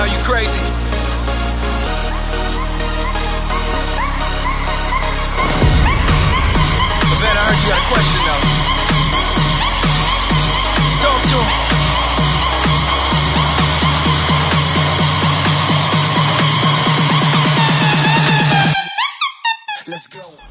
Kyle, you crazy? But Ben, I heard you got a question though.